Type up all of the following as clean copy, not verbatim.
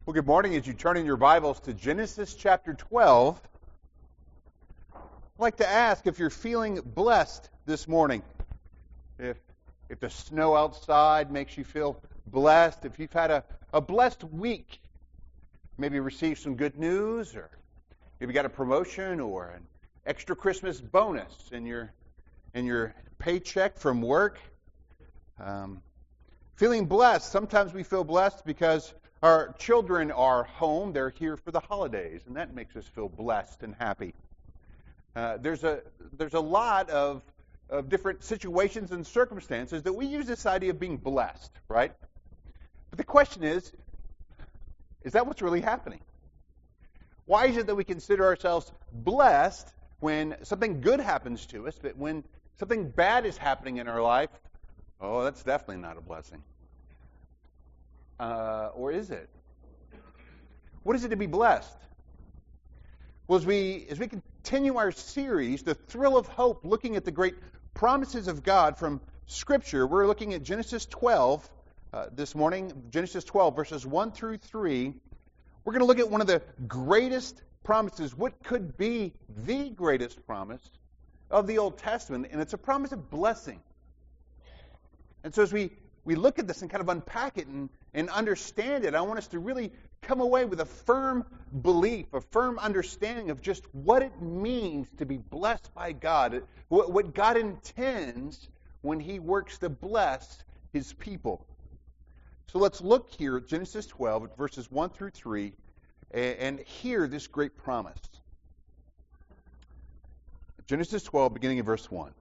Well, good morning. As you turn in your Bibles to Genesis chapter 12, I'd like to ask if you're feeling blessed this morning. If the snow outside makes you feel blessed, if you've had a blessed week, maybe received some good news, or maybe got a promotion or an extra Christmas bonus in your paycheck from work. Feeling blessed. Sometimes we feel blessed because our children are home. They're here for the holidays, and that makes us feel blessed and happy. There's a lot of different situations and circumstances that we use this idea of being blessed, right? But the question is that what's really happening? Why is it that we consider ourselves blessed when something good happens to us, but when something bad is happening in our life, oh, that's definitely not a blessing? Or is it? What is it to be blessed? Well, as we continue our series, The Thrill of Hope, looking at the great promises of God from Scripture, we're looking at Genesis 12 this morning, Genesis 12, verses 1 through 3. We're going to look at one of the greatest promises, what could be the greatest promise of the Old Testament, and it's a promise of blessing. And so as we look at this and kind of unpack it and understand it, I want us to really come away with a firm belief, a firm understanding of just what it means to be blessed by God, what God intends when He works to bless His people. So let's look here at Genesis 12, at verses 1 through 3, and hear this great promise. Genesis 12, beginning in verse 1.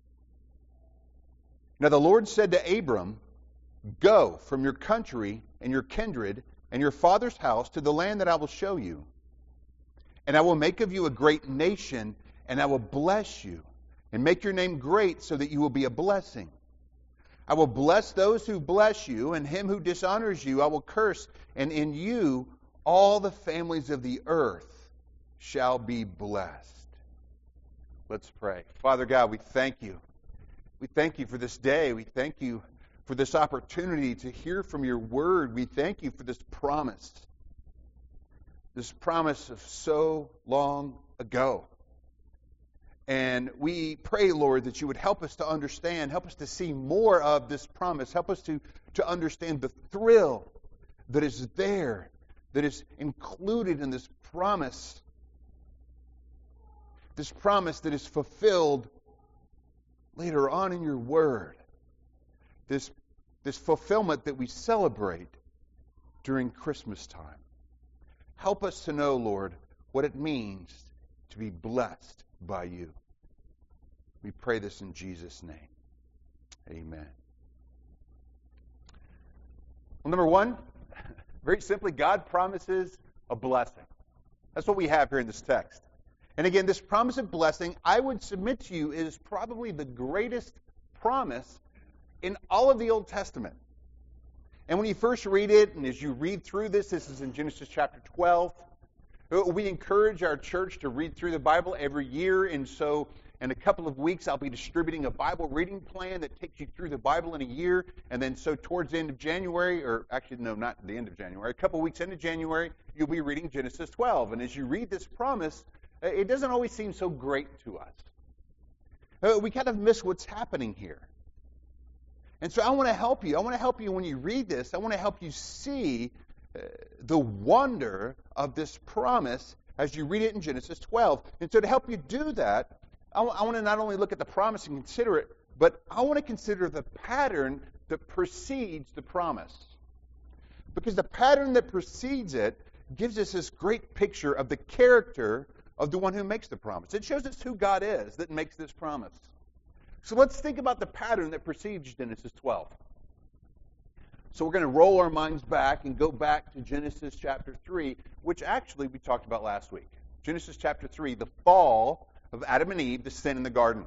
Now the Lord said to Abram, "Go from your country and your kindred and your father's house to the land that I will show you. And I will make of you a great nation, and I will bless you, and make your name great so that you will be a blessing. I will bless those who bless you, and him who dishonors you I will curse, and in you all the families of the earth shall be blessed." Let's pray. Father God, we thank you. We thank you for this day. We thank you for this opportunity to hear from your word. We thank you for this promise of so long ago. And we pray, Lord, that you would help us to understand, help us to see more of this promise, help us to understand the thrill that is there, that is included in this promise that is fulfilled later on in your word. This fulfillment that we celebrate during Christmas time. Help us to know, Lord, what it means to be blessed by you. We pray this in Jesus' name. Amen. Well, number one, very simply, God promises a blessing. That's what we have here in this text. And again, this promise of blessing, I would submit to you, is probably the greatest promise in all of the Old Testament. And when you first read it, and as you read through this is in Genesis chapter 12, we encourage our church to read through the Bible every year, and so in a couple of weeks I'll be distributing a Bible reading plan that takes you through the Bible in a year, and then so towards the end of January, or actually no, not the end of January, a couple of weeks into January, you'll be reading Genesis 12. And as you read this promise, it doesn't always seem so great to us. We kind of miss what's happening here. And so I want to help you. I want to help you when you read this. I want to help you see the wonder of this promise as you read it in Genesis 12. And so to help you do that, I want to not only look at the promise and consider it, but I want to consider the pattern that precedes the promise. Because the pattern that precedes it gives us this great picture of the character of the one who makes the promise. It shows us who God is that makes this promise. So let's think about the pattern that precedes Genesis 12. So we're going to roll our minds back and go back to Genesis chapter 3, which actually we talked about last week. Genesis chapter 3, the fall of Adam and Eve, the sin in the garden.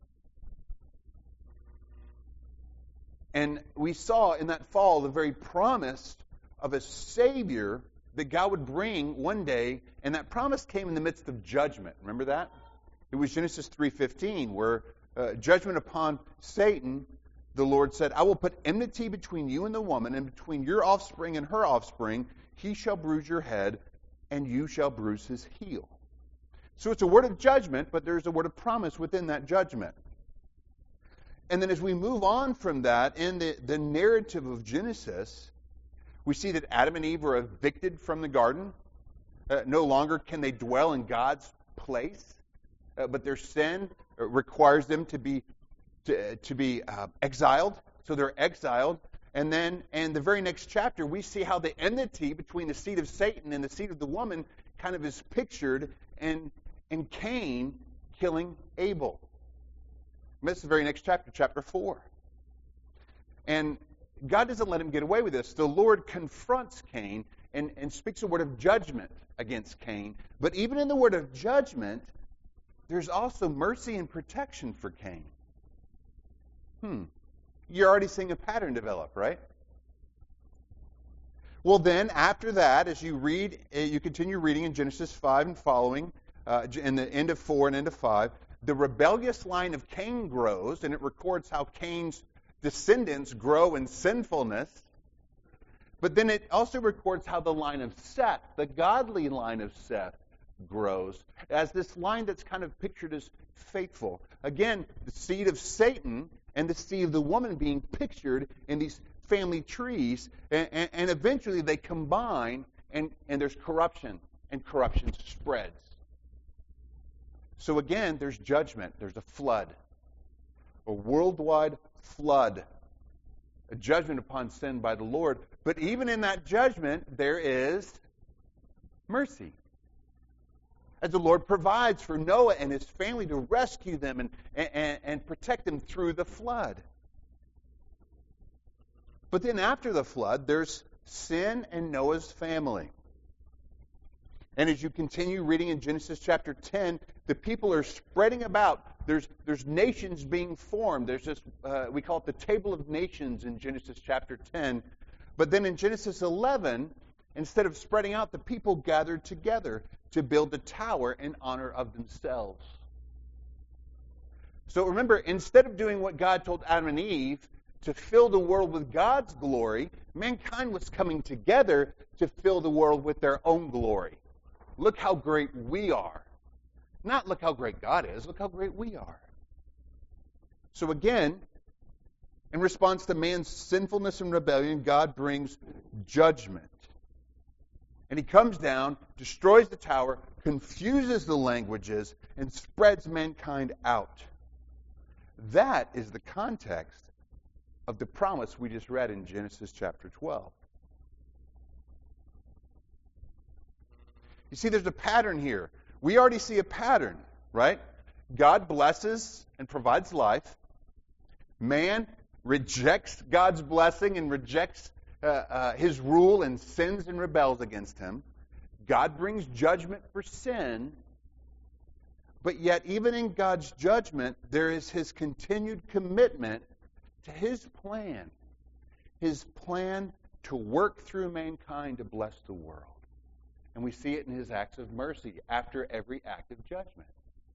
And we saw in that fall the very promise of a Savior that God would bring one day, and that promise came in the midst of judgment. Remember that? It was Genesis 3:15, where judgment upon Satan, the Lord said, "I will put enmity between you and the woman, and between your offspring and her offspring. He shall bruise your head, and you shall bruise his heel. So it's a word of judgment, but there's a word of promise within that judgment. And then as we move on from that, in the narrative of Genesis, we see that Adam and Eve were evicted from the garden. No longer can they dwell in God's place, but their sin requires them to be exiled. So they're exiled. And then in the very next chapter, we see how the enmity between the seed of Satan and the seed of the woman kind of is pictured in Cain killing Abel. And that's the very next chapter, chapter 4. And God doesn't let him get away with this. The Lord confronts Cain and speaks a word of judgment against Cain. But even in the word of judgment, there's also mercy and protection for Cain. You're already seeing a pattern develop, right? Well, then, after that, as you read, you continue reading in Genesis 5 and following, in the end of 4 and end of 5, the rebellious line of Cain grows, and it records how Cain's descendants grow in sinfulness. But then it also records how the line of Seth, the godly line of Seth, grows as this line that's kind of pictured as faithful. Again, the seed of Satan and the seed of the woman being pictured in these family trees, and eventually they combine, and there's corruption, and corruption spreads. So again, there's judgment. There's a flood, a worldwide flood, a judgment upon sin by the Lord. But even in that judgment, there is mercy, as the Lord provides for Noah and his family to rescue them and protect them through the flood. But then after the flood, there's sin in Noah's family. And as you continue reading in Genesis chapter 10, the people are spreading about. There's nations being formed. There's this, we call it the Table of Nations in Genesis chapter 10. But then in Genesis 11, instead of spreading out, the people gathered together to build a tower in honor of themselves. So remember, instead of doing what God told Adam and Eve to fill the world with God's glory, mankind was coming together to fill the world with their own glory. Look how great we are. Not look how great God is, look how great we are. So again, in response to man's sinfulness and rebellion, God brings judgment. And he comes down, destroys the tower, confuses the languages, and spreads mankind out. That is the context of the promise we just read in Genesis chapter 12. You see, there's a pattern here. We already see a pattern, right? God blesses and provides life. Man rejects God's blessing and rejects his rule and sins and rebels against him. God brings judgment for sin. But yet, even in God's judgment, there is his continued commitment to his plan to work through mankind to bless the world. And we see it in his acts of mercy after every act of judgment.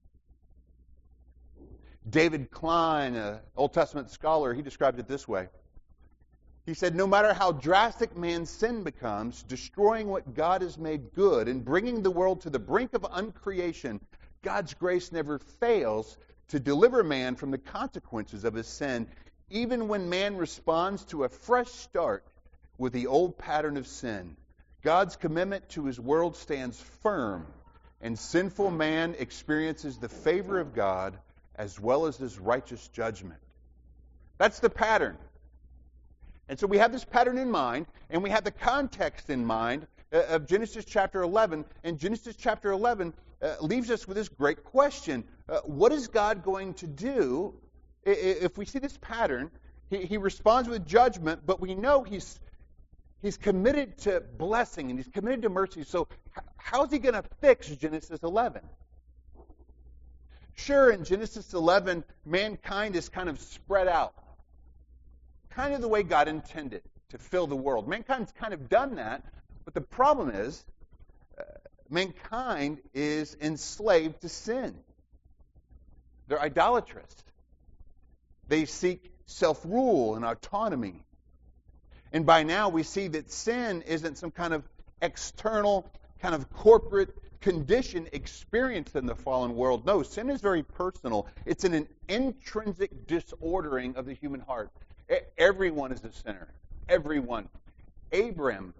David Klein, an Old Testament scholar, he described it this way. He said, no matter how drastic man's sin becomes, destroying what God has made good and bringing the world to the brink of uncreation, God's grace never fails to deliver man from the consequences of his sin, even when man responds to a fresh start with the old pattern of sin. God's commitment to his world stands firm, and sinful man experiences the favor of God as well as his righteous judgment. That's the pattern. And so we have this pattern in mind, and we have the context in mind of Genesis chapter 11. And Genesis chapter 11 leaves us with this great question. What is God going to do if we see this pattern? He responds with judgment, but we know He's committed to blessing and He's committed to mercy. So how's He going to fix Genesis 11? Sure, in Genesis 11, mankind is kind of spread out. Kind of the way God intended to fill the world. Mankind's kind of done that, but the problem is mankind is enslaved to sin. They're idolatrous. They seek self-rule and autonomy. And by now we see that sin isn't some kind of external kind of corporate condition experienced in the fallen world. No, sin is very personal. It's an intrinsic disordering of the human heart. Everyone is a sinner. Everyone. Abraham,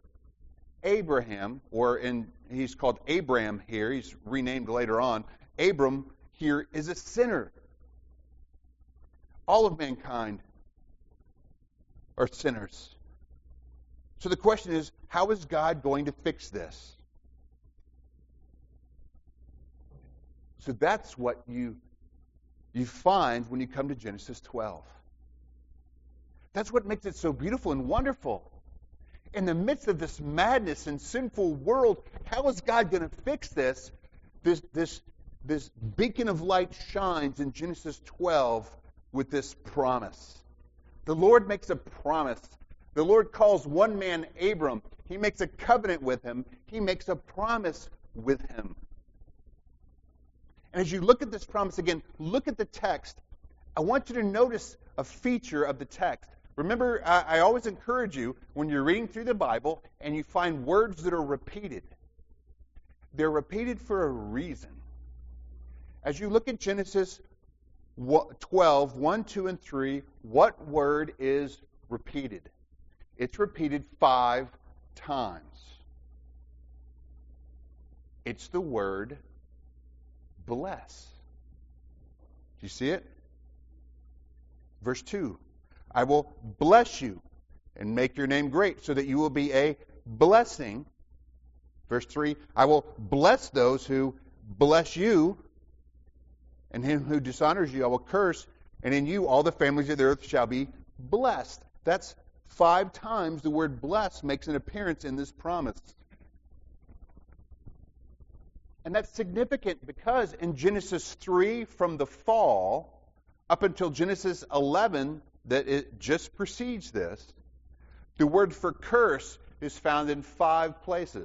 he's called Abram here. He's renamed later on. Abram here is a sinner. All of mankind are sinners. So the question is, how is God going to fix this? So that's what you find when you come to Genesis 12. That's what makes it so beautiful and wonderful. In the midst of this madness and sinful world, how is God going to fix this? This beacon of light shines in Genesis 12 with this promise. The Lord makes a promise. The Lord calls one man Abram. He makes a covenant with him. He makes a promise with him. And as you look at this promise again, look at the text. I want you to notice a feature of the text. Remember, I always encourage you, when you're reading through the Bible and you find words that are repeated, they're repeated for a reason. As you look at Genesis 12, 1, 2, and 3, what word is repeated? It's repeated 5 times. It's the word bless. Do you see it? Verse 2, I will bless you and make your name great so that you will be a blessing. Verse 3, I will bless those who bless you, and him who dishonors you I will curse, and in you all the families of the earth shall be blessed. That's 5 times the word bless makes an appearance in this promise. And that's significant because in Genesis 3, from the fall up until Genesis 11, that it just precedes this, the word for curse is found in 5 places.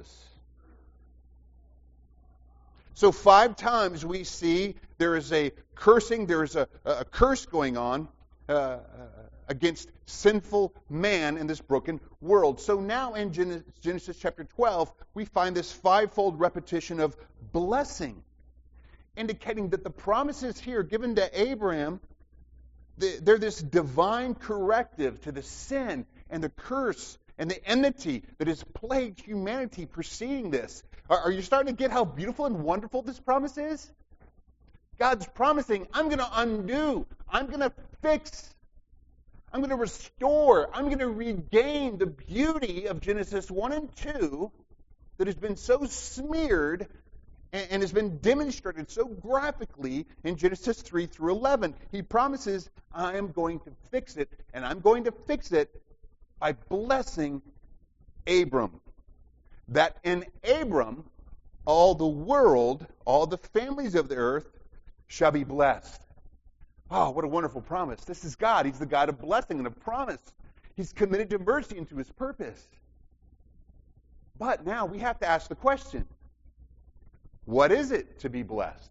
So 5 times we see there is a cursing, there is a curse going on against sinful man in this broken world. So now in Genesis chapter 12, we find this 5-fold repetition of blessing, indicating that the promises here given to Abraham, they're this divine corrective to the sin and the curse and the enmity that has plagued humanity preceding this. Are you starting to get how beautiful and wonderful this promise is? God's promising, I'm going to undo, I'm going to fix, I'm going to restore, I'm going to regain the beauty of Genesis 1 and 2 that has been so smeared and has been demonstrated so graphically in Genesis 3 through 11. He promises, I am going to fix it, and I'm going to fix it by blessing Abram. That in Abram, all the world, all the families of the earth shall be blessed. Oh, what a wonderful promise. This is God. He's the God of blessing and of promise. He's committed to mercy and to his purpose. But now we have to ask the question, what is it to be blessed?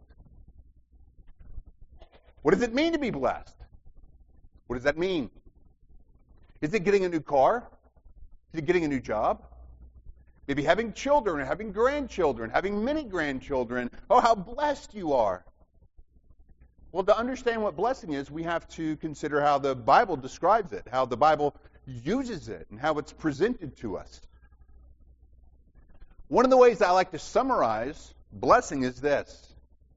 What does it mean to be blessed? What does that mean? Is it getting a new car? Is it getting a new job? Maybe having children or having grandchildren, having many grandchildren. Oh, how blessed you are. Well, to understand what blessing is, we have to consider how the Bible describes it, how the Bible uses it, and how it's presented to us. One of the ways I like to summarize blessing is this.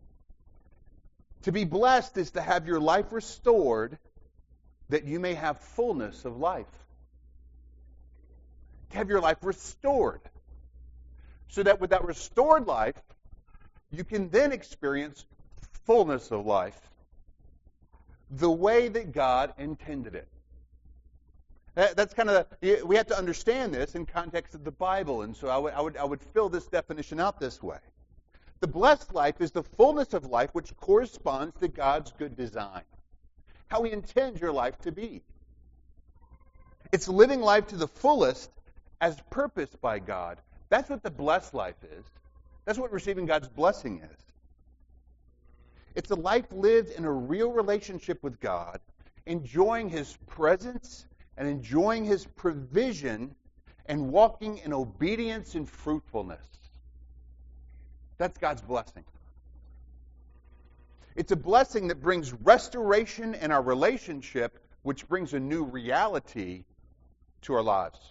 To be blessed is to have your life restored that you may have fullness of life. To have your life restored. So that with that restored life, you can then experience fullness of life the way that God intended it. That's kind of, we have to understand this in context of the Bible, and so I would fill this definition out this way. The blessed life is the fullness of life which corresponds to God's good design, how He intends your life to be. It's living life to the fullest as purposed by God. That's what the blessed life is. That's what receiving God's blessing is. It's a life lived in a real relationship with God, enjoying His presence and enjoying His provision and walking in obedience and fruitfulness. That's God's blessing. It's a blessing that brings restoration in our relationship, which brings a new reality to our lives.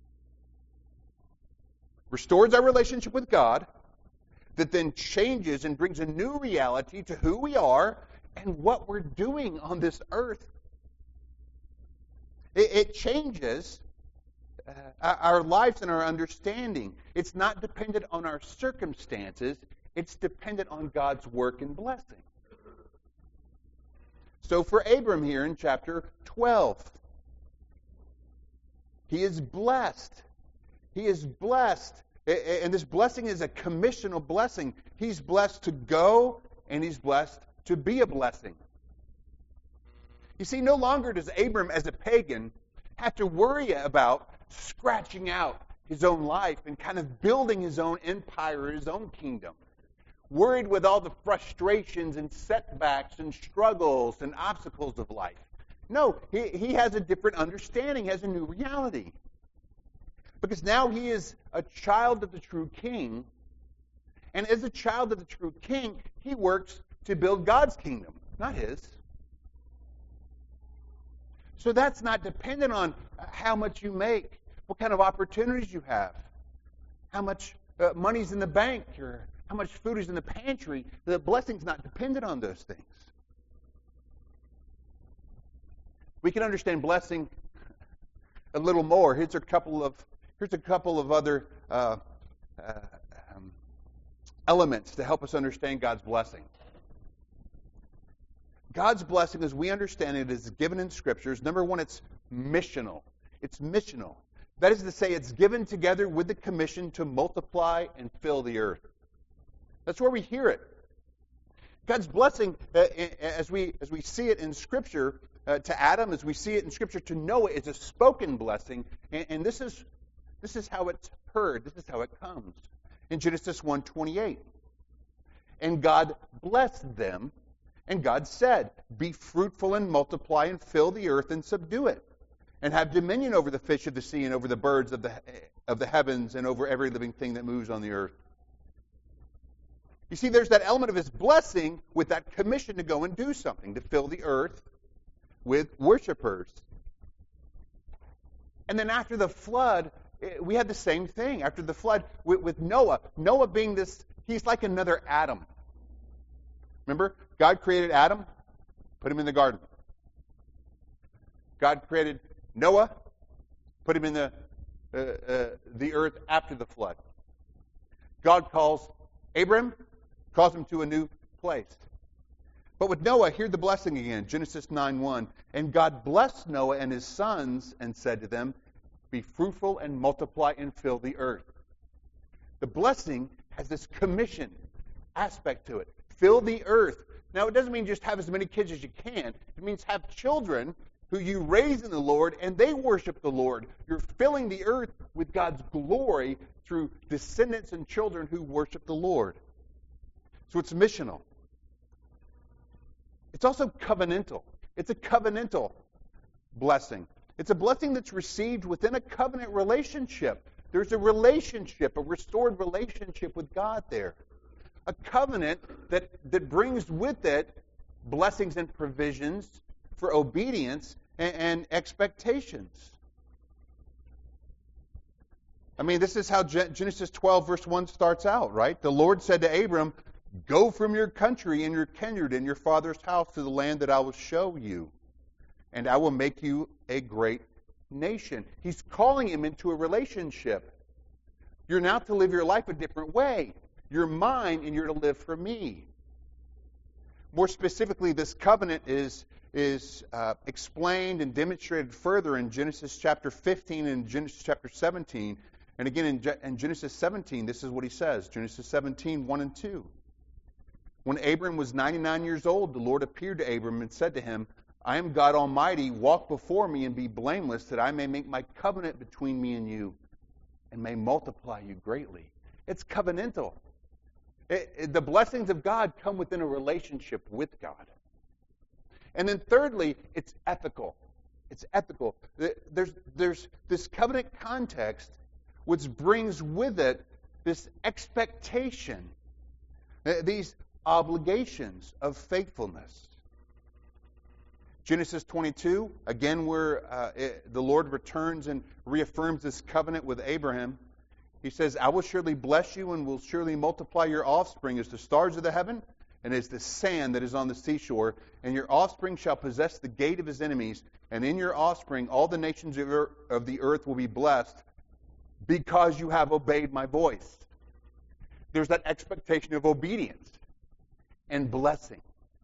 Restores our relationship with God, that then changes and brings a new reality to who we are and what we're doing on this earth. It changes our lives and our understanding. It's not dependent on our circumstances. It's dependent on God's work and blessing. So for Abram here in chapter 12, he is blessed. He is blessed. And this blessing is a commissional blessing. He's blessed to go, and he's blessed to be a blessing. You see, no longer does Abram, as a pagan, have to worry about scratching out his own life and kind of building his own empire, his own kingdom. Worried with all the frustrations and setbacks and struggles and obstacles of life. No, he has a different understanding, has a new reality. Because now he is a child of the true king. And as a child of the true king, he works to build God's kingdom, not his. So that's not dependent on how much you make, what kind of opportunities you have, how much money's in the bank, or how much food is in the pantry. The blessing's not dependent on those things. We can understand blessing a little more. Here's a couple of other elements to help us understand God's blessing. God's blessing, as we understand it, is given in Scriptures. Number one, it's missional. It's missional. That is to say, it's given together with the commission to multiply and fill the earth. That's where we hear it. God's blessing, as we see it in Scripture to Adam, as we see it in Scripture to Noah, is a spoken blessing, and this is how it's heard. This is how it comes. In Genesis 1:28, and God blessed them, and God said, "Be fruitful and multiply and fill the earth and subdue it, and have dominion over the fish of the sea and over the birds of the heavens and over every living thing that moves on the earth." You see, there's that element of his blessing with that commission to go and do something, to fill the earth with worshipers. And then after the flood, we had the same thing. After the flood with Noah, Noah being this, he's like another Adam. Remember, God created Adam, put him in the garden. God created Noah, put him in the earth after the flood. God calls Abram, calls him to a new place. But with Noah, hear the blessing again. Genesis 9:1. And God blessed Noah and his sons and said to them, "Be fruitful and multiply and fill the earth." The blessing has this commission aspect to it. Fill the earth. Now, it doesn't mean just have as many kids as you can. It means have children who you raise in the Lord, and they worship the Lord. You're filling the earth with God's glory through descendants and children who worship the Lord. So it's missional. It's also covenantal. It's a covenantal blessing. It's a blessing that's received within a covenant relationship. There's a relationship, a restored relationship with God there. A covenant that brings with it blessings and provisions for obedience and expectations. I mean, this is how Genesis 12, verse 1 starts out, right? The Lord said to Abram, "Go from your country and your kindred and your father's house to the land that I will show you, and I will make you a great nation." He's calling him into a relationship. You're now to live your life a different way. You're mine, and you're to live for me. More specifically, this covenant is explained and demonstrated further in Genesis chapter 15 and Genesis chapter 17. And again, in Genesis 17, this is what he says. Genesis 17, 1 and 2. When Abram was 99 years old, the Lord appeared to Abram and said to him, "I am God Almighty. Walk before me and be blameless, that I may make my covenant between me and you, and may multiply you greatly." It's covenantal. The blessings of God come within a relationship with God. And then thirdly, it's ethical. It's ethical. There's this covenant context which brings with it this expectation, these obligations of faithfulness. Genesis 22, again, where the Lord returns and reaffirms this covenant with Abraham. He says, I will surely bless you and will surely multiply your offspring as the stars of the heaven and as the sand that is on the seashore. And your offspring shall possess the gate of his enemies. And in your offspring all the nations of the earth will be blessed because you have obeyed my voice. There's that expectation of obedience and blessing.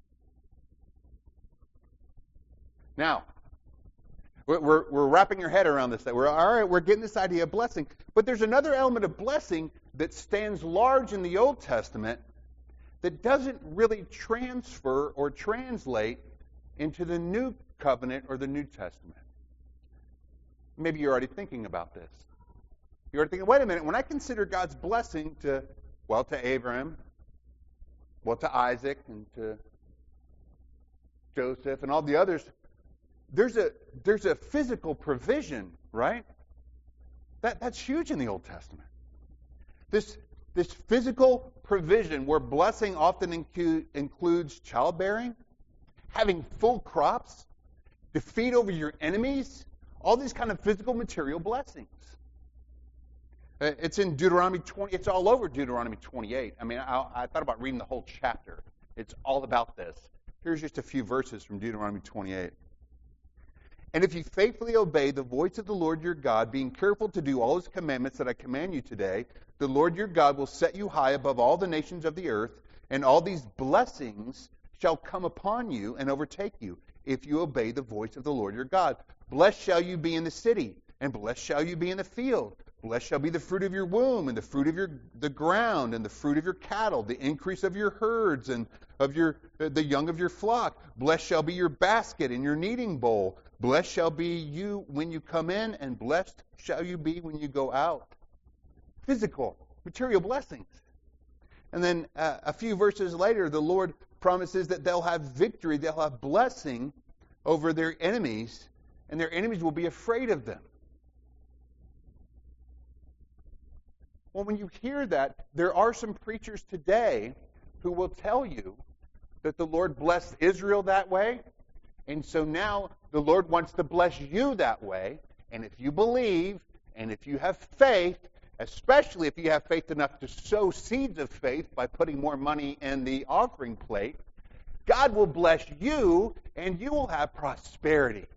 Now, we're wrapping your head around this. We're getting this idea of blessing. But there's another element of blessing that stands large in the Old Testament that doesn't really transfer or translate into the New Covenant or the New Testament. Maybe you're already thinking about this. You're already thinking, wait a minute, when I consider God's blessing to Abraham, to Isaac, and to Joseph, and all the others, there's a physical provision, right? That's huge in the Old Testament. This physical provision where blessing often includes childbearing, having full crops, defeat over your enemies, all these kind of physical material blessings. It's in Deuteronomy 20. It's all over Deuteronomy 28. I mean, I thought about reading the whole chapter. It's all about this. Here's just a few verses from Deuteronomy 28. And if you faithfully obey the voice of the Lord your God, being careful to do all his commandments that I command you today, the Lord your God will set you high above all the nations of the earth, and all these blessings shall come upon you and overtake you, if you obey the voice of the Lord your God. Blessed shall you be in the city, and blessed shall you be in the field. Blessed shall be the fruit of your womb, and the fruit of the ground, and the fruit of your cattle, the increase of your herds, and of the young of your flock. Blessed shall be your basket and your kneading bowl. Blessed shall be you when you come in, and blessed shall you be when you go out. Physical, material blessings. And then a few verses later, the Lord promises that they'll have victory, they'll have blessing over their enemies, and their enemies will be afraid of them. Well, when you hear that, there are some preachers today who will tell you that the Lord blessed Israel that way, and so now the Lord wants to bless you that way, and if you believe, and if you have faith, especially if you have faith enough to sow seeds of faith by putting more money in the offering plate, God will bless you, and you will have prosperity.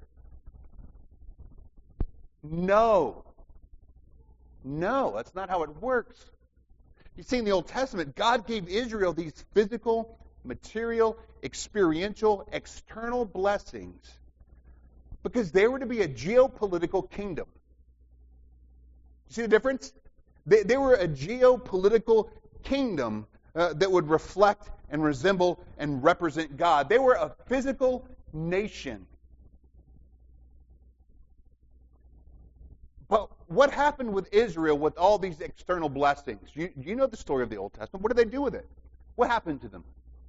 No, that's not how it works. You see, in the Old Testament, God gave Israel these physical, material, experiential, external blessings because they were to be a geopolitical kingdom. You see the difference? They were a geopolitical kingdom that would reflect and resemble and represent God. They were a physical nation. But what happened with Israel with all these external blessings? You know the story of the Old Testament. What did they do with it? What happened to them?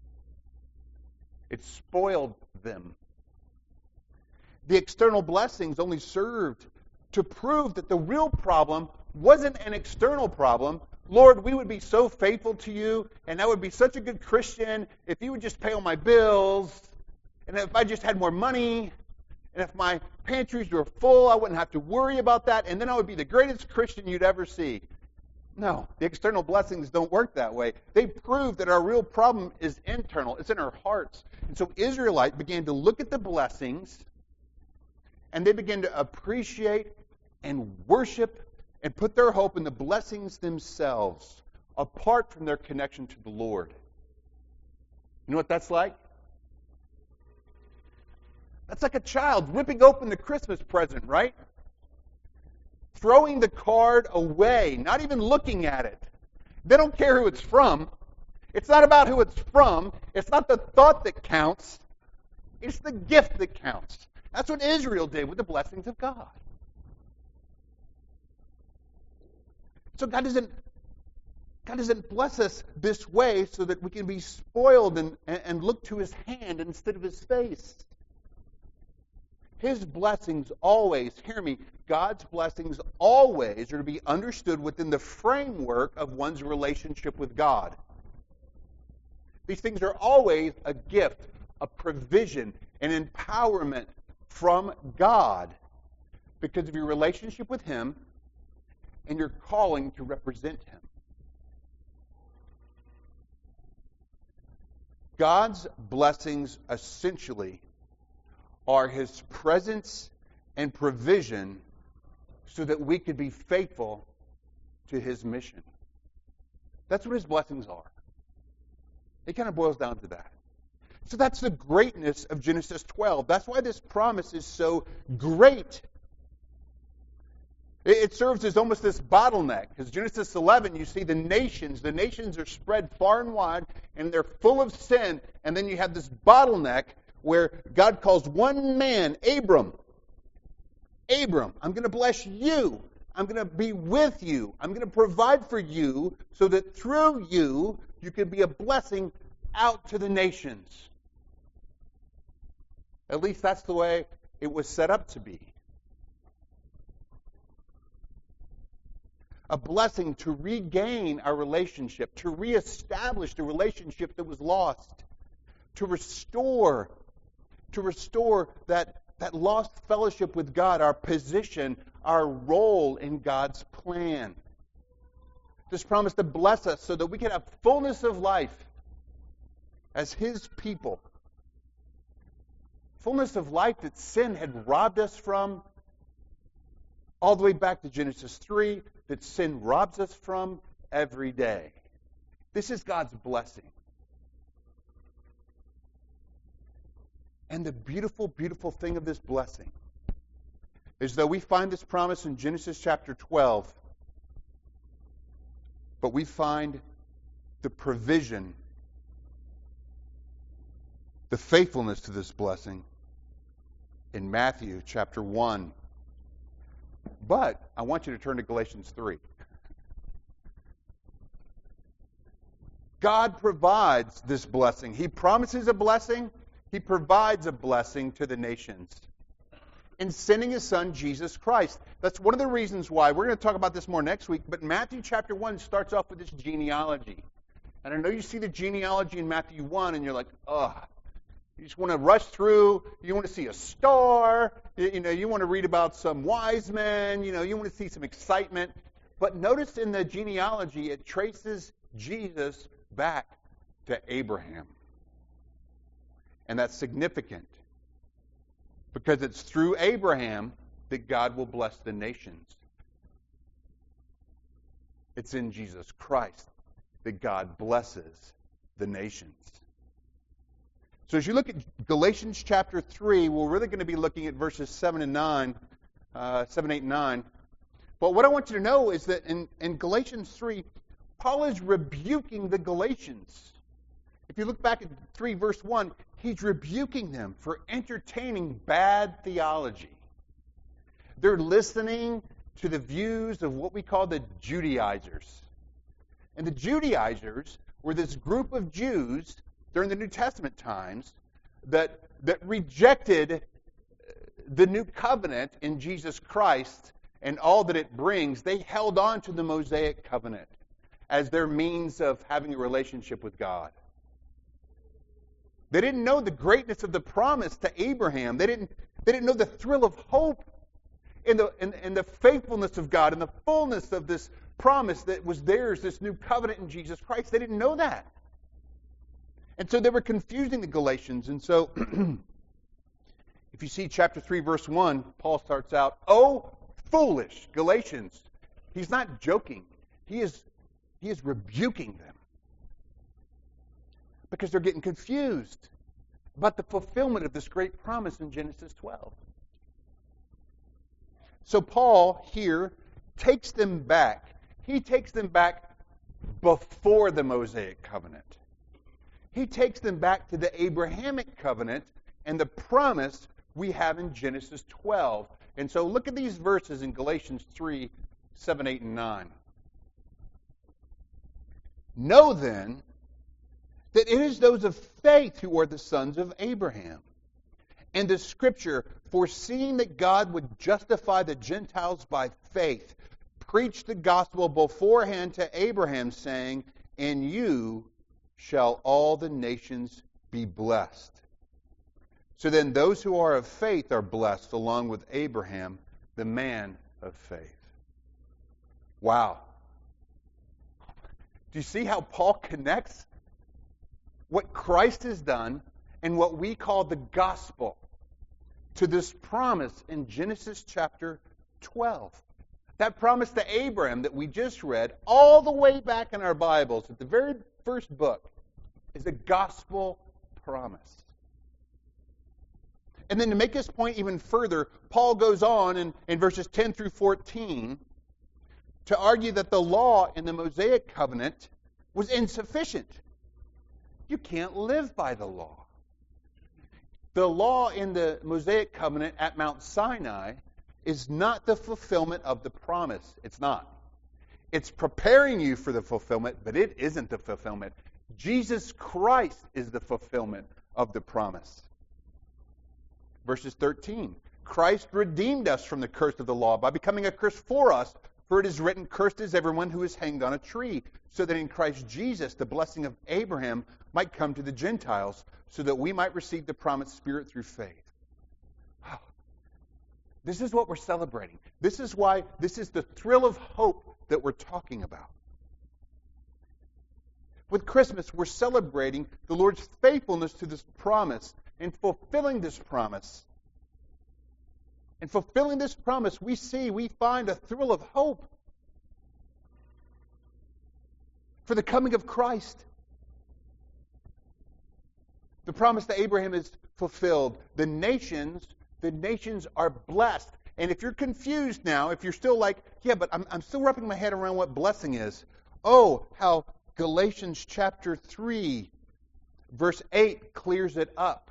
It spoiled them. The external blessings only served to prove that the real problem wasn't an external problem. Lord, we would be so faithful to you, and I would be such a good Christian if you would just pay all my bills, and if I just had more money, and if my pantries were full, I wouldn't have to worry about that, and then I would be the greatest Christian you'd ever see. No, the external blessings don't work that way. They prove that our real problem is internal. It's in our hearts. And so Israelites began to look at the blessings, and they began to appreciate and worship and put their hope in the blessings themselves, apart from their connection to the Lord. You know what that's like? That's like a child ripping open the Christmas present, right? Throwing the card away, not even looking at it. They don't care who it's from. It's not about who it's from. It's not the thought that counts. It's the gift that counts. That's what Israel did with the blessings of God. So God doesn't bless us this way so that we can be spoiled and look to his hand instead of his face. His blessings always, hear me, God's blessings always are to be understood within the framework of one's relationship with God. These things are always a gift, a provision, an empowerment from God because of your relationship with Him and your calling to represent Him. God's blessings essentially are His presence and provision so that we could be faithful to His mission. That's what His blessings are. It kind of boils down to that. So that's the greatness of Genesis 12. That's why this promise is so great. It serves as almost this bottleneck. Because Genesis 11, you see the nations. The nations are spread far and wide, and they're full of sin. And then you have this bottleneck where God calls one man, Abram. Abram, I'm going to bless you. I'm going to be with you. I'm going to provide for you so that through you, you can be a blessing out to the nations. At least that's the way it was set up to be. A blessing to regain our relationship, to reestablish the relationship that was lost, to restore that lost fellowship with God, our position, our role in God's plan. This promise to bless us so that we can have fullness of life as His people. Fullness of life that sin had robbed us from, all the way back to Genesis 3, that sin robs us from every day. This is God's blessing. And the beautiful, beautiful thing of this blessing is that we find this promise in Genesis chapter 12, but we find the provision, the faithfulness to this blessing in Matthew chapter 1. But I want you to turn to Galatians 3. God provides this blessing. He promises a blessing. He provides a blessing to the nations in sending His Son, Jesus Christ. That's one of the reasons why. We're going to talk about this more next week, but Matthew chapter 1 starts off with this genealogy. And I know you see the genealogy in Matthew 1, and you're like, ugh. You just want to rush through. You want to see a star. You want to read about some wise men. You want to see some excitement. But notice in the genealogy, it traces Jesus back to Abraham. And that's significant because it's through Abraham that God will bless the nations. It's in Jesus Christ that God blesses the nations. So as you look at Galatians chapter 3, we're really going to be looking at verses 7, 8, and 9. But what I want you to know is that in Galatians 3, Paul is rebuking the Galatians. If you look back at 3 verse 1, he's rebuking them for entertaining bad theology. They're listening to the views of what we call the Judaizers. And the Judaizers were this group of Jews during the New Testament times that rejected the new covenant in Jesus Christ and all that it brings. They held on to the Mosaic covenant as their means of having a relationship with God. They didn't know the greatness of the promise to Abraham. They didn't know the thrill of hope in the faithfulness of God and the fullness of this promise that was theirs, this new covenant in Jesus Christ. They didn't know that. And so they were confusing the Galatians. And so, if you see chapter 3, verse 1, Paul starts out, "Oh, foolish Galatians." He's not joking. He is rebuking them. Because they're getting confused about the fulfillment of this great promise in Genesis 12. So Paul here takes them back. He takes them back before the Mosaic covenant. He takes them back to the Abrahamic covenant and the promise we have in Genesis 12. And so look at these verses in Galatians 3, 7, 8, and 9. Know then that it is those of faith who are the sons of Abraham. And the Scripture, foreseeing that God would justify the Gentiles by faith, preached the gospel beforehand to Abraham, saying, "In you shall all the nations be blessed." So then those who are of faith are blessed along with Abraham, the man of faith. Wow. Do you see how Paul connects what Christ has done and what we call the gospel to this promise in Genesis chapter 12? That promise to Abraham that we just read all the way back in our Bibles at the very first book is a gospel promise. And then to make this point even further, Paul goes on in verses 10 through 14 to argue that the law in the Mosaic covenant was insufficient. You can't live by the law. The law in the Mosaic covenant at Mount Sinai is not the fulfillment of the promise. It's not. It's preparing you for the fulfillment, but it isn't the fulfillment. Jesus Christ is the fulfillment of the promise. Verses 13, Christ redeemed us from the curse of the law by becoming a curse for us, for it is written, "Cursed is everyone who is hanged on a tree," so that in Christ Jesus the blessing of Abraham might come to the Gentiles, so that we might receive the promised Spirit through faith. This is what we're celebrating. This is why this is the thrill of hope that we're talking about. With Christmas, we're celebrating the Lord's faithfulness to this promise and fulfilling this promise. And fulfilling this promise, we find a thrill of hope for the coming of Christ. The promise to Abraham is fulfilled. The nations are blessed. And if you're confused now, if you're still like, yeah, but I'm still wrapping my head around what blessing is. Oh, how Galatians chapter 3, verse 8 clears it up.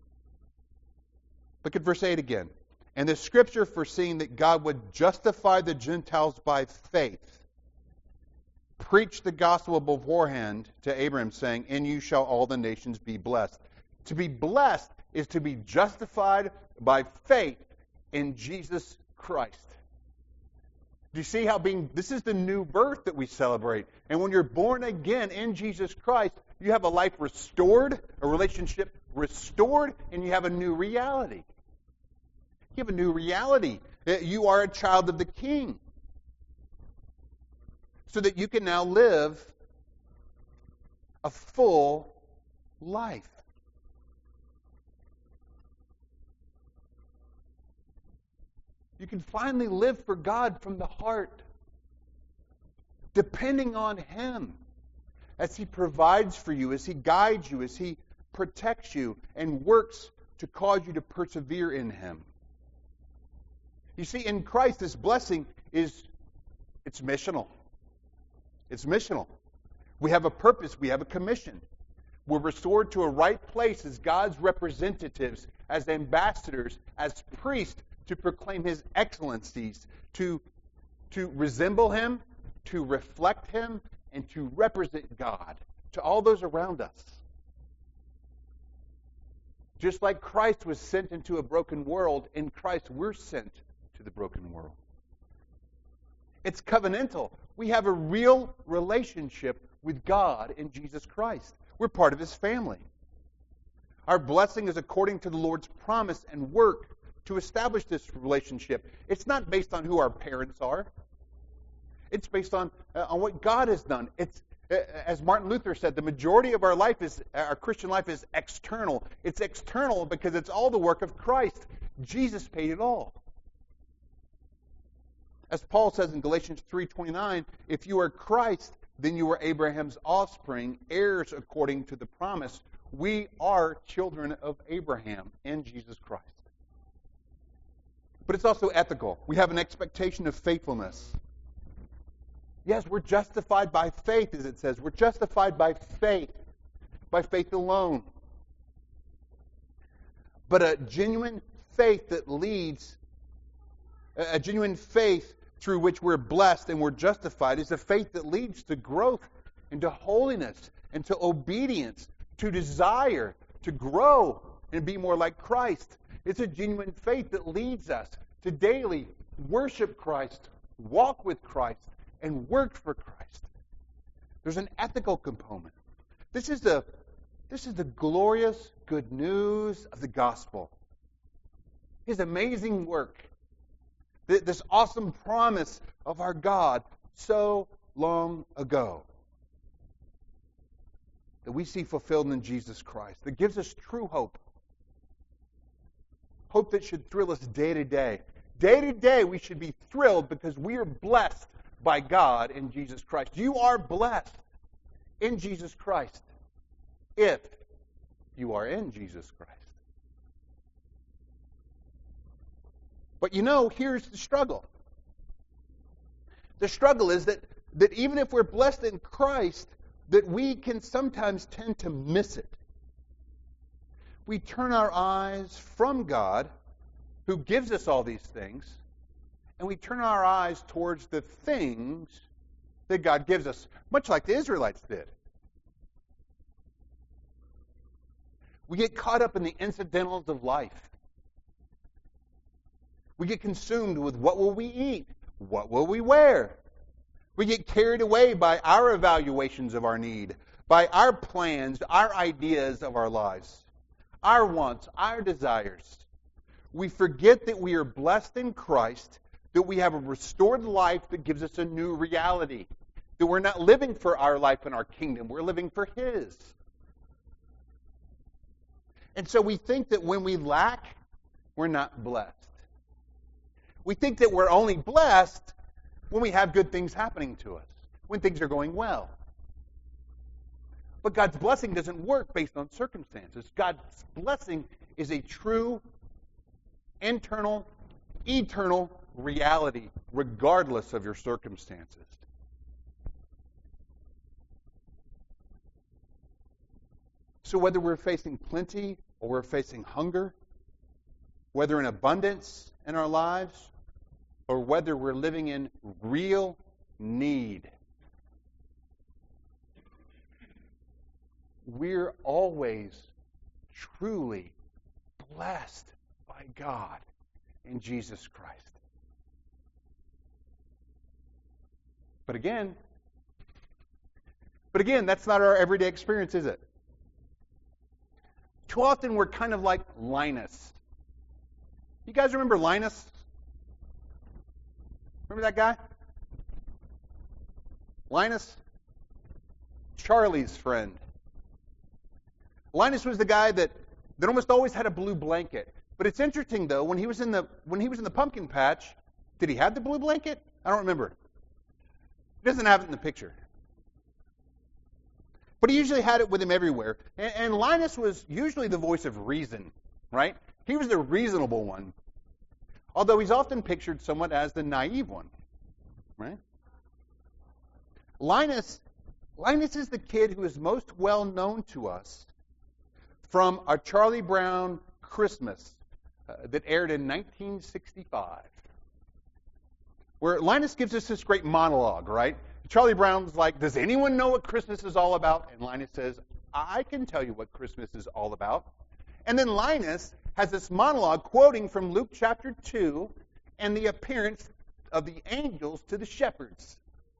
Look at verse 8 again. And the Scripture, foreseeing that God would justify the Gentiles by faith, preached the gospel beforehand to Abraham, saying, "In you shall all the nations be blessed." To be blessed is to be justified by faith in Jesus Christ. Do you see how this is the new birth that we celebrate? And when you're born again in Jesus Christ, you have a life restored, a relationship restored, and you have a new reality. You have a new reality. You are a child of the King. So that you can now live a full life. You can finally live for God from the heart, depending on Him as He provides for you, as He guides you, as He protects you, and works to cause you to persevere in Him. You see, in Christ, this blessing it's missional. It's missional. We have a purpose. We have a commission. We're restored to a right place as God's representatives, as ambassadors, as priests, to proclaim His excellencies, to resemble Him, to reflect Him, and to represent God to all those around us. Just like Christ was sent into a broken world, in Christ we're sent to the broken world. It's covenantal. We have a real relationship with God in Jesus Christ. We're part of His family. Our blessing is according to the Lord's promise and work to establish this relationship. It's not based on who our parents are. It's based on what God has done. It's, as Martin Luther said, the majority of our Christian life is external. It's external because it's all the work of Christ. Jesus paid it all. As Paul says in Galatians 3:29, if you are Christ, then you are Abraham's offspring, heirs according to the promise. We are children of Abraham in Jesus Christ. But it's also ethical. We have an expectation of faithfulness. Yes, we're justified by faith, as it says. We're justified by faith alone. But a genuine faith that leads, a genuine faith through which we're blessed and we're justified is a faith that leads to growth and to holiness and to obedience, to desire to grow and be more like Christ. It's a genuine faith that leads us to daily worship Christ, walk with Christ, and work for Christ. There's an ethical component. This is the glorious good news of the gospel. His amazing work. This awesome promise of our God so long ago that we see fulfilled in Jesus Christ, that gives us true hope. Hope that should thrill us day to day. Day to day we should be thrilled because we are blessed by God in Jesus Christ. You are blessed in Jesus Christ if you are in Jesus Christ. But here's the struggle. The struggle is that even if we're blessed in Christ, that we can sometimes tend to miss it. We turn our eyes from God, who gives us all these things, and we turn our eyes towards the things that God gives us, much like the Israelites did. We get caught up in the incidentals of life. We get consumed with what will we eat? What will we wear? We get carried away by our evaluations of our need, by our plans, our ideas of our lives, our wants, our desires. We forget that we are blessed in Christ, that we have a restored life that gives us a new reality, that we're not living for our life and our kingdom, we're living for His. And so we think that when we lack, we're not blessed. We think that we're only blessed when we have good things happening to us, when things are going well. But God's blessing doesn't work based on circumstances. God's blessing is a true, internal, eternal reality, regardless of your circumstances. So whether we're facing plenty or we're facing hunger, whether in abundance in our lives, or whether we're living in real need, we're always truly blessed by God in Jesus Christ. But again, that's not our everyday experience, is it? Too often we're kind of like Linus. You guys remember Linus? Remember that guy? Linus? Charlie's friend. Linus was the guy that almost always had a blue blanket. But it's interesting though, when he was in the pumpkin patch, did he have the blue blanket? I don't remember. He doesn't have it in the picture. But he usually had it with him everywhere. And Linus was usually the voice of reason, right? He was the reasonable one. Although he's often pictured somewhat as the naive one, right? Linus is the kid who is most well known to us from a Charlie Brown Christmas that aired in 1965, where Linus gives us this great monologue, right? Charlie Brown's like, does anyone know what Christmas is all about? And Linus says, I can tell you what Christmas is all about. And then Linus has this monologue quoting from Luke chapter 2 and the appearance of the angels to the shepherds.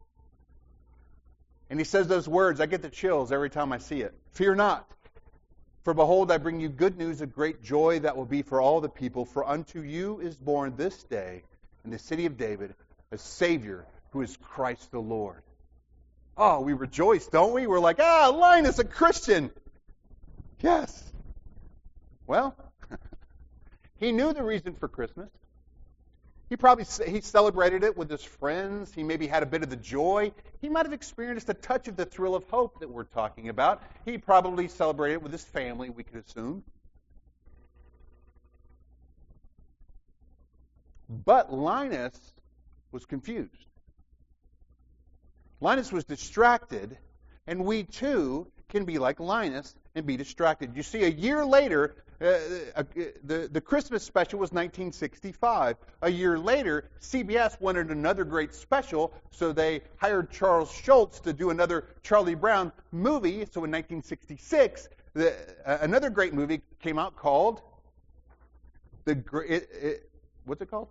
And he says those words, I get the chills every time I see it. Fear not, for behold, I bring you good news of great joy that will be for all the people. For unto you is born this day in the city of David a Savior who is Christ the Lord. Oh, we rejoice, don't we? We're like, Linus, a Christian. Yes. Well, he knew the reason for Christmas. He celebrated it with his friends. He maybe had a bit of the joy. He might have experienced a touch of the thrill of hope that we're talking about. He probably celebrated it with his family, we could assume. But Linus was confused. Linus was distracted, and we too can be like Linus and be distracted. You see, a year later, the Christmas special was 1965. A year later, CBS wanted another great special, so they hired Charles Schulz to do another Charlie Brown movie. So in 1966, another great movie came out called What's it called?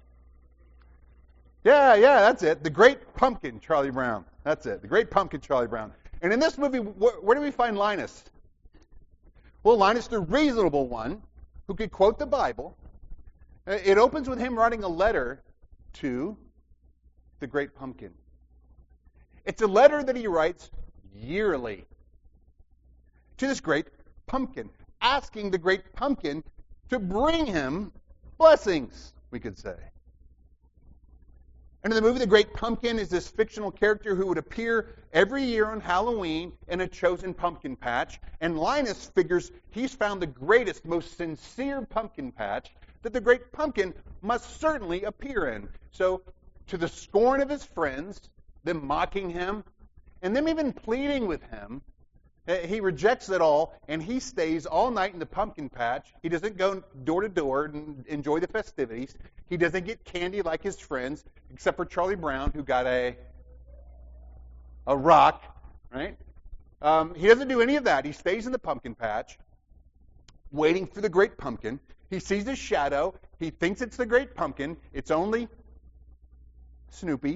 Yeah, that's it. The Great Pumpkin, Charlie Brown. That's it. The Great Pumpkin, Charlie Brown. And in this movie, where do we find Linus? Well, Linus, the reasonable one, who could quote the Bible. It opens with him writing a letter to the Great Pumpkin. It's a letter that he writes yearly to this Great Pumpkin, asking the Great Pumpkin to bring him blessings, we could say. And in the movie, the Great Pumpkin is this fictional character who would appear every year on Halloween in a chosen pumpkin patch. And Linus figures he's found the greatest, most sincere pumpkin patch that the Great Pumpkin must certainly appear in. So, to the scorn of his friends, them mocking him, and them even pleading with him, he rejects it all, and he stays all night in the pumpkin patch. He doesn't go door to door and enjoy the festivities. He doesn't get candy like his friends, except for Charlie Brown, who got a rock, right? He doesn't do any of that. He stays in the pumpkin patch, waiting for the Great Pumpkin. He sees his shadow. He thinks it's the Great Pumpkin. It's only Snoopy.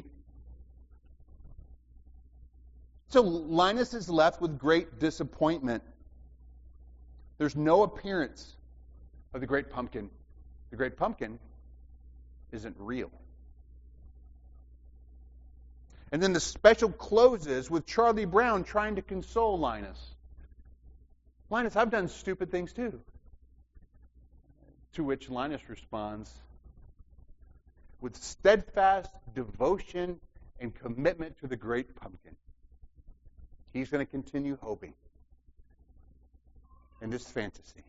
So Linus is left with great disappointment. There's no appearance of the Great Pumpkin. The Great Pumpkin isn't real. And then the special closes with Charlie Brown trying to console Linus. Linus, I've done stupid things too. To which Linus responds with steadfast devotion and commitment to the Great Pumpkin. He's going to continue hoping in this fantasy.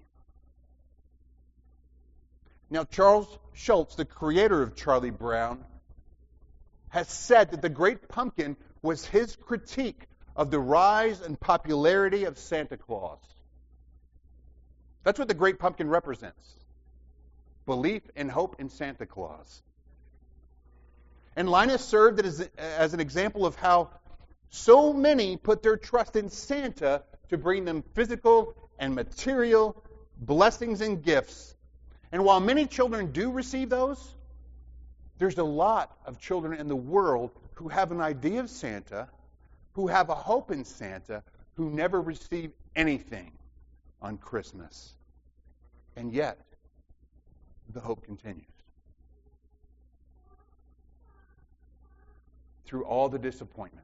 Now, Charles Schulz, the creator of Charlie Brown, has said that the Great Pumpkin was his critique of the rise and popularity of Santa Claus. That's what the Great Pumpkin represents. Belief and hope in Santa Claus. And Linus served as an example of how so many put their trust in Santa to bring them physical and material blessings and gifts. And while many children do receive those, there's a lot of children in the world who have an idea of Santa, who have a hope in Santa, who never receive anything on Christmas. And yet, the hope continues. Through all the disappointments.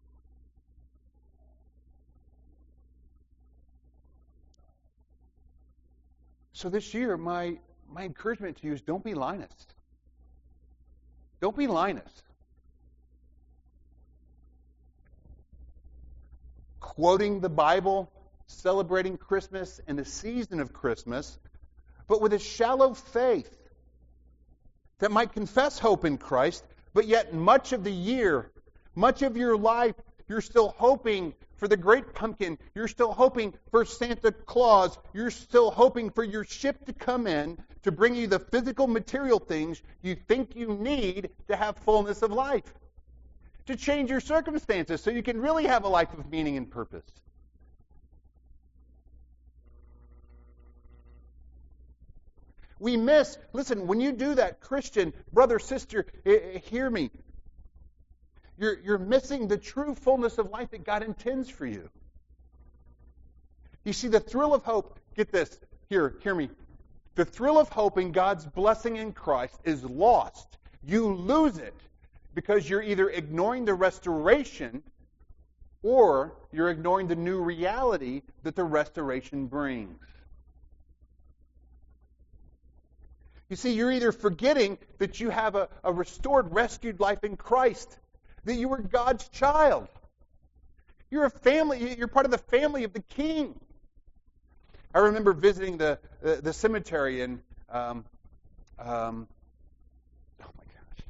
So this year, my encouragement to you is don't be Linus. Don't be Linus. Quoting the Bible, celebrating Christmas and the season of Christmas, but with a shallow faith that might confess hope in Christ, but yet much of the year, much of your life, you're still hoping for the Great Pumpkin. You're still hoping for Santa Claus. You're still hoping for your ship to come in to bring you the physical, material things you think you need to have fullness of life, to change your circumstances so you can really have a life of meaning and purpose. We miss, listen, when you do that, Christian, brother, sister, hear me. You're missing the true fullness of life that God intends for you. You see, the thrill of hope, get this, hear me. The thrill of hope in God's blessing in Christ is lost. You lose it because you're either ignoring the restoration or you're ignoring the new reality that the restoration brings. You see, you're either forgetting that you have a restored, rescued life in Christ, that you were God's child. You're a family. You're part of the family of the King. I remember visiting the cemetery in oh my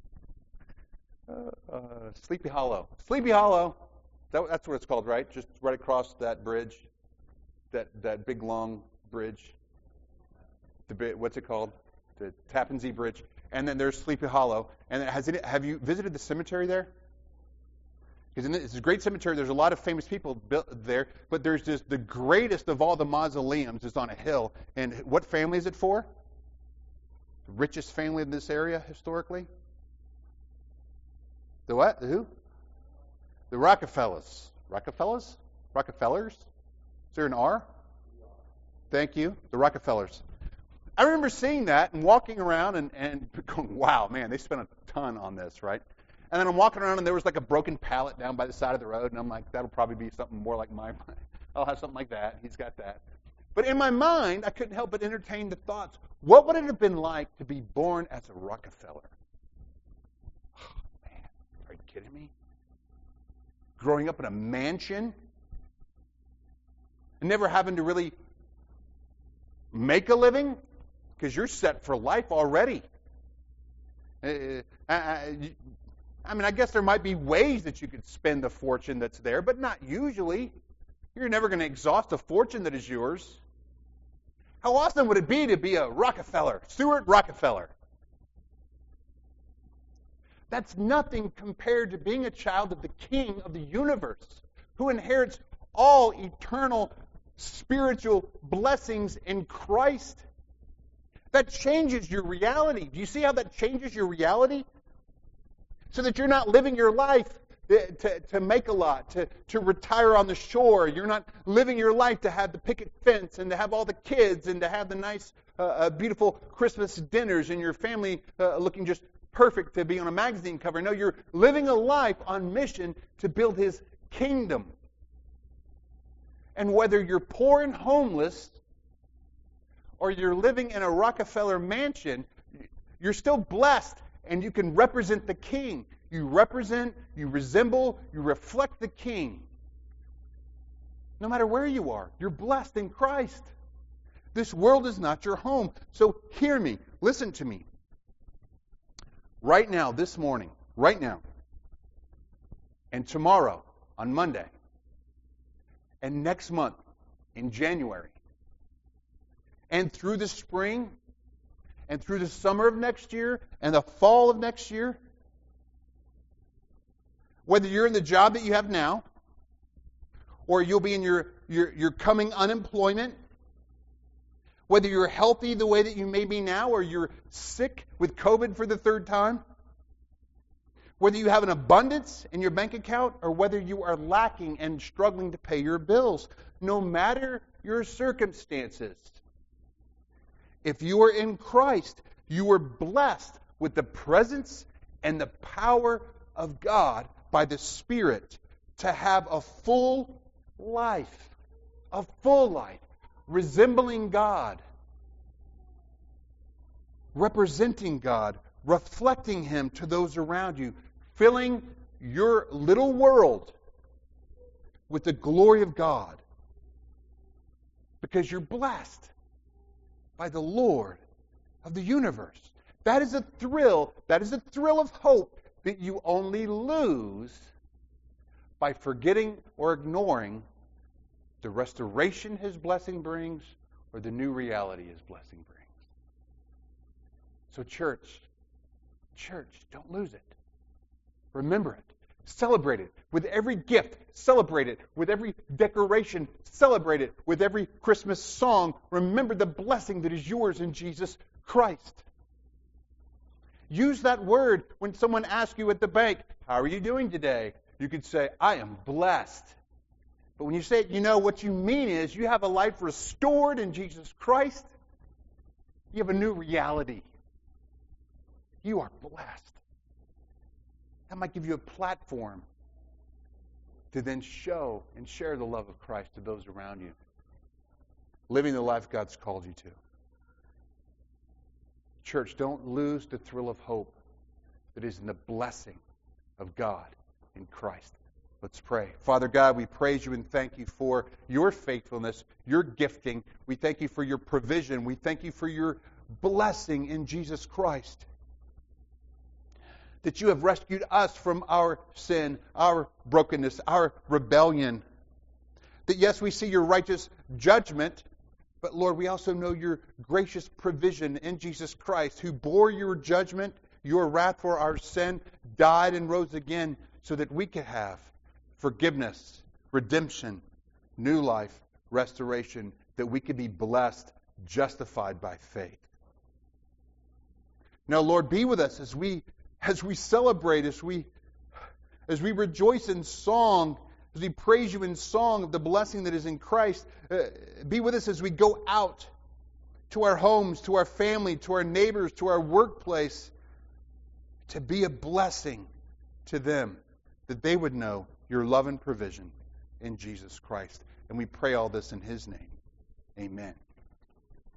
gosh, Sleepy Hollow. Sleepy Hollow. That's what it's called, right? Just right across that bridge, that big long bridge. What's it called? The Tappan Zee Bridge. And then there's Sleepy Hollow. And have you visited the cemetery there? Because it's a great cemetery. There's a lot of famous people built there, but there's just the greatest of all the mausoleums is on a hill. And what family is it for? The richest family in this area historically? The what? The who? The Rockefellers. Rockefellers? Rockefellers? Is there an R? Thank you. The Rockefellers. I remember seeing that and walking around and going, wow, man, they spent a ton on this, right? And then I'm walking around and there was like a broken pallet down by the side of the road, and I'm like, that'll probably be something more like mine. I'll have something like that. He's got that. But in my mind, I couldn't help but entertain the thoughts. What would it have been like to be born as a Rockefeller? Oh, man, are you kidding me? Growing up in a mansion and never having to really make a living because you're set for life already. I mean, I guess there might be ways that you could spend the fortune that's there, but not usually. You're never going to exhaust a fortune that is yours. How awesome would it be to be a Rockefeller, Stuart Rockefeller? That's nothing compared to being a child of the King of the universe, who inherits all eternal spiritual blessings in Christ. That changes your reality. Do you see how that changes your reality? So that you're not living your life to make a lot, to retire on the shore. You're not living your life to have the picket fence and to have all the kids and to have the nice, beautiful Christmas dinners and your family looking just perfect to be on a magazine cover. No, you're living a life on mission to build His kingdom. And whether you're poor and homeless or you're living in a Rockefeller mansion, you're still blessed and you can represent the King. You represent, you resemble, you reflect the King. No matter where you are, you're blessed in Christ. This world is not your home. So hear me, listen to me. Right now, this morning, right now, and tomorrow, on Monday, and next month, in January, and through the spring, and through the summer of next year, and the fall of next year, whether you're in the job that you have now, or you'll be in your coming unemployment, whether you're healthy the way that you may be now, or you're sick with COVID for the third time, whether you have an abundance in your bank account, or whether you are lacking and struggling to pay your bills, no matter your circumstances, if you are in Christ, you are blessed with the presence and the power of God by the Spirit to have a full life, resembling God, representing God, reflecting Him to those around you, filling your little world with the glory of God, because you're blessed by the Lord of the universe. That is a thrill of hope that you only lose by forgetting or ignoring the restoration His blessing brings or the new reality His blessing brings. So church, don't lose it. Remember it. Celebrate it with every gift. Celebrate it with every decoration. Celebrate it with every Christmas song. Remember the blessing that is yours in Jesus Christ. Use that word when someone asks you at the bank, how are you doing today? You could say, I am blessed. But when you say it, what you mean is you have a life restored in Jesus Christ. You have a new reality. You are blessed. That might give you a platform to then show and share the love of Christ to those around you. Living the life God's called you to. Church, don't lose the thrill of hope that is in the blessing of God in Christ. Let's pray. Father God, we praise you and thank you for your faithfulness, your gifting. We thank you for your provision. We thank you for your blessing in Jesus Christ. That you have rescued us from our sin, our brokenness, our rebellion. That yes, we see your righteous judgment, but Lord, we also know your gracious provision in Jesus Christ, who bore your judgment, your wrath for our sin, died and rose again so that we could have forgiveness, redemption, new life, restoration, that we could be blessed, justified by faith. Now, Lord, be with us as we celebrate, as we rejoice in song, as we praise you in song of the blessing that is in Christ. Be with us as we go out to our homes, to our family, to our neighbors, to our workplace, to be a blessing to them, that they would know your love and provision in Jesus Christ. And we pray all this in His name. Amen.